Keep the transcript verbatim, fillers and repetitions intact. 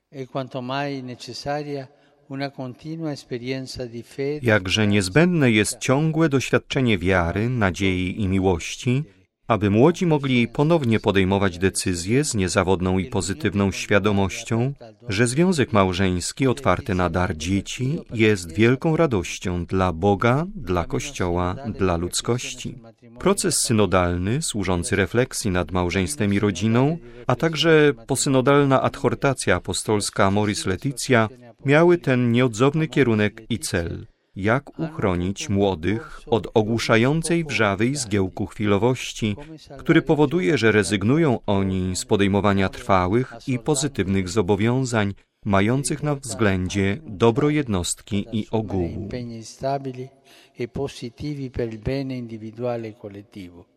Jakże niezbędne jest ciągłe doświadczenie wiary, nadziei i miłości, aby młodzi mogli ponownie podejmować decyzje z niezawodną i pozytywną świadomością, że związek małżeński otwarty na dar dzieci jest wielką radością dla Boga, dla Kościoła, dla ludzkości. Proces synodalny, służący refleksji nad małżeństwem i rodziną, a także posynodalna adhortacja apostolska Amoris Laetitia miały ten nieodzowny kierunek i cel. Jak uchronić młodych od ogłuszającej wrzawy i zgiełku chwilowości, który powoduje, że rezygnują oni z podejmowania trwałych i pozytywnych zobowiązań, mających na względzie dobro jednostki i ogółu.